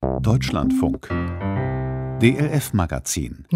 Deutschlandfunk DLF-Magazin.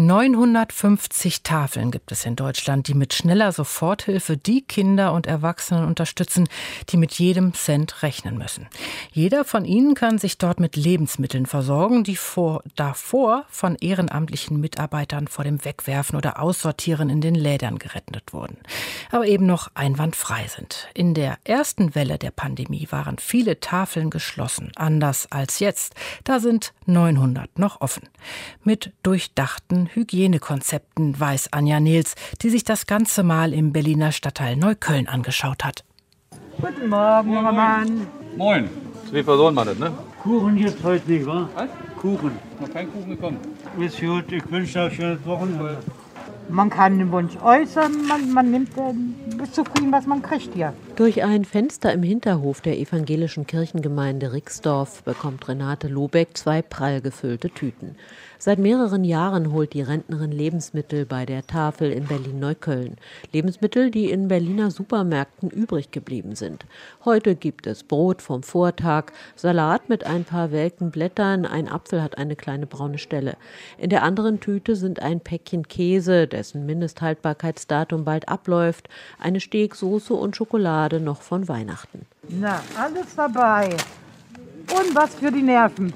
950 Tafeln gibt es in Deutschland, die mit schneller Soforthilfe die Kinder und Erwachsenen unterstützen, die mit jedem Cent rechnen müssen. Jeder von ihnen kann sich dort mit Lebensmitteln versorgen, die davor von ehrenamtlichen Mitarbeitern vor dem Wegwerfen oder Aussortieren in den Lädern gerettet wurden, aber eben noch einwandfrei sind. In der ersten Welle der Pandemie waren viele Tafeln geschlossen, anders als jetzt. Da sind 900 noch offen. Mit durchdachten Hygienekonzepten, weiß Anja Nils, die sich das Ganze mal im Berliner Stadtteil Neukölln angeschaut hat. Guten Morgen, junger Mann. Moin. 2 Personen war das, ne? Kuchen jetzt heute nicht, wa? Was? Kuchen. Noch kein Kuchen gekommen. Ist gut, ich wünsche euch ein schönes Wochenende. Man kann den Wunsch äußern, man nimmt ist zufrieden, was man kriegt hier. Durch ein Fenster im Hinterhof der evangelischen Kirchengemeinde Rixdorf bekommt Renate Lobeck 2 prall gefüllte Tüten. Seit mehreren Jahren holt die Rentnerin Lebensmittel bei der Tafel in Berlin-Neukölln. Lebensmittel, die in Berliner Supermärkten übrig geblieben sind. Heute gibt es Brot vom Vortag, Salat mit ein paar welken Blättern, ein Apfel hat eine kleine braune Stelle. In der anderen Tüte sind ein Päckchen Käse, dessen Mindesthaltbarkeitsdatum bald abläuft, eine Steaksoße und Schokolade noch von Weihnachten. Na, alles dabei. Und was für die Nerven.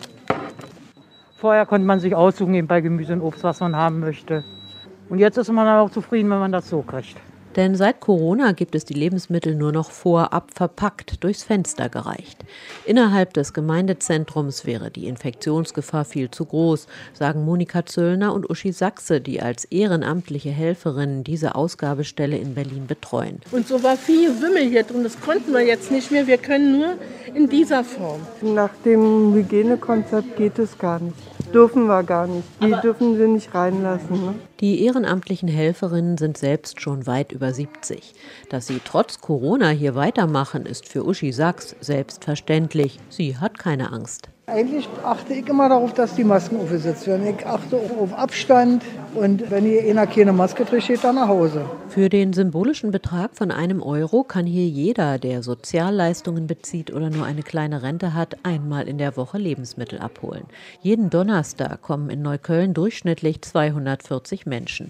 Vorher konnte man sich aussuchen, eben bei Gemüse und Obst, was man haben möchte. Und jetzt ist man auch zufrieden, wenn man das so kriegt. Denn seit Corona gibt es die Lebensmittel nur noch vorab verpackt durchs Fenster gereicht. Innerhalb des Gemeindezentrums wäre die Infektionsgefahr viel zu groß, sagen Monika Zöllner und Uschi Sachse, die als ehrenamtliche Helferinnen diese Ausgabestelle in Berlin betreuen. Und so war viel Wimmel hier drin, das konnten wir jetzt nicht mehr. Wir können nur in dieser Form. Nach dem Hygienekonzept geht es gar nicht. Dürfen wir gar nicht. Die dürfen wir nicht reinlassen. Ne? Die ehrenamtlichen Helferinnen sind selbst schon weit über 70. Dass sie trotz Corona hier weitermachen, ist für Uschi Sachs selbstverständlich. Sie hat keine Angst. Eigentlich achte ich immer darauf, dass die Masken aufgesetzt werden. Ich achte auch auf Abstand und wenn hier einer keine Maske trägt, geht er nach Hause. Für den symbolischen Betrag von €1 kann hier jeder, der Sozialleistungen bezieht oder nur eine kleine Rente hat, einmal in der Woche Lebensmittel abholen. Jeden Donnerstag kommen in Neukölln durchschnittlich 240 Menschen.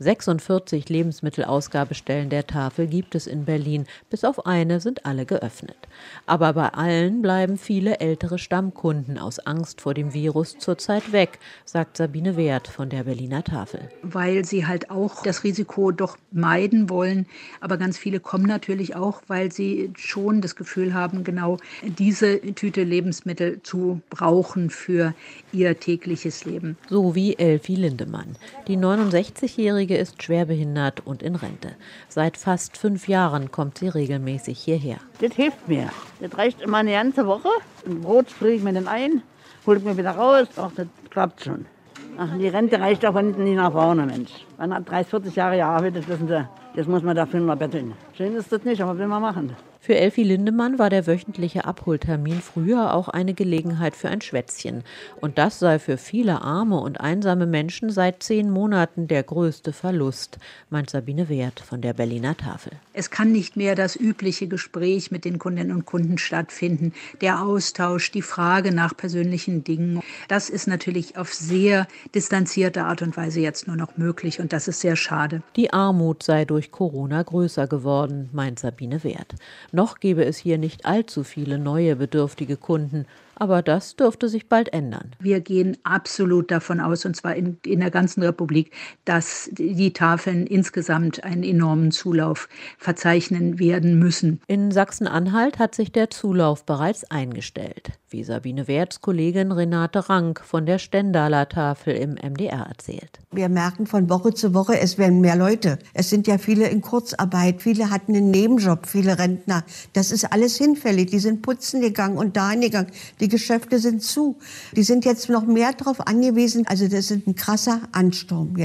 46 Lebensmittelausgabestellen der Tafel gibt es in Berlin. Bis auf eine sind alle geöffnet. Aber bei allen bleiben viele ältere Stammkunden aus Angst vor dem Virus zurzeit weg, sagt Sabine Wert von der Berliner Tafel. Weil sie halt auch das Risiko doch meiden wollen. Aber ganz viele kommen natürlich auch, weil sie schon das Gefühl haben, genau diese Tüte Lebensmittel zu brauchen für ihr tägliches Leben. So wie Elfi Lindemann. Die 69-Jährige ist schwerbehindert und in Rente. Seit fast 5 Jahren kommt sie regelmäßig hierher. Das hilft mir. Das reicht immer eine ganze Woche. Ein Brot friere ich mir dann ein, hole ich mir wieder raus. Ach, das klappt schon. Ach, die Rente reicht auch hinten nicht nach vorne, Mensch. Man hat 30, 40 Jahre gearbeitet, wissen Sie. Jetzt muss man dafür noch betteln. Schön ist das nicht, aber will man machen. Für Elfi Lindemann war der wöchentliche Abholtermin früher auch eine Gelegenheit für ein Schwätzchen. Und das sei für viele arme und einsame Menschen seit 10 Monaten der größte Verlust, meint Sabine Wert von der Berliner Tafel. Es kann nicht mehr das übliche Gespräch mit den Kundinnen und Kunden stattfinden. Der Austausch, die Frage nach persönlichen Dingen. Das ist natürlich auf sehr distanzierte Art und Weise jetzt nur noch möglich. Und das ist sehr schade. Die Armut sei durch Corona größer geworden, meint Sabine Wert. Noch gäbe es hier nicht allzu viele neue bedürftige Kunden, aber das dürfte sich bald ändern. Wir gehen absolut davon aus, und zwar in der ganzen Republik, dass die Tafeln insgesamt einen enormen Zulauf verzeichnen werden müssen. In Sachsen-Anhalt hat sich der Zulauf bereits eingestellt, wie Sabine Werts Kollegin Renate Rank von der Stendaler Tafel im MDR erzählt. Wir merken von Woche zu Woche, es werden mehr Leute. Es sind ja viele in Kurzarbeit, viele hatten einen Nebenjob, viele Rentner. Das ist alles hinfällig. Die sind putzen gegangen und dahin gegangen. Die Geschäfte sind zu. Die sind jetzt noch mehr darauf angewiesen. Also das ist ein krasser Ansturm jetzt.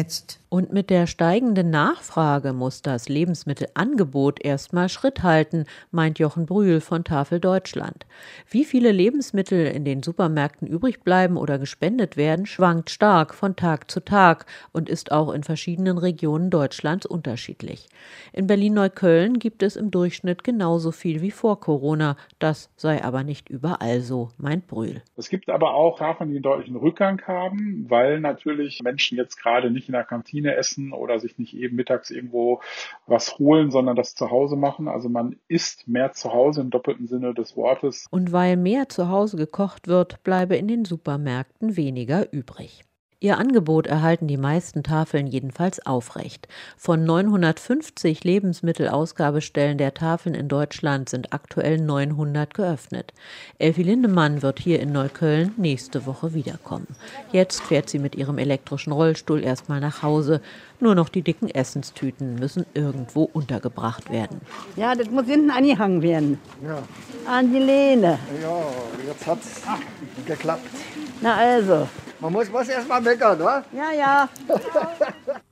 Und mit der steigenden Nachfrage muss das Lebensmittelangebot erstmal Schritt halten, meint Jochen Brühl von Tafel Deutschland. Wie viele Lebensmittel in den Supermärkten übrig bleiben oder gespendet werden, schwankt stark von Tag zu Tag und ist auch in verschiedenen Regionen Deutschlands unterschiedlich. In Berlin-Neukölln gibt es im Durchschnitt genauso viel wie vor Corona. Das sei aber nicht überall so, meint Brühl. Es gibt aber auch Tafeln, die einen deutlichen Rückgang haben, weil natürlich Menschen jetzt gerade nicht in der Kantine essen oder sich nicht eben mittags irgendwo was holen, sondern das zu Hause machen. Also man isst mehr zu Hause im doppelten Sinne des Wortes. Und weil mehr zu Hause gekocht wird, bleibe in den Supermärkten weniger übrig. Ihr Angebot erhalten die meisten Tafeln jedenfalls aufrecht. Von 950 Lebensmittelausgabestellen der Tafeln in Deutschland sind aktuell 900 geöffnet. Elfi Lindemann wird hier in Neukölln nächste Woche wiederkommen. Jetzt fährt sie mit ihrem elektrischen Rollstuhl erstmal nach Hause. Nur noch die dicken Essenstüten müssen irgendwo untergebracht werden. Ja, das muss hinten angehangen werden. Ja. An die Lehne. Ja, jetzt hat's geklappt. Na also. Man muss erst mal meckern, wa? Ja, ja.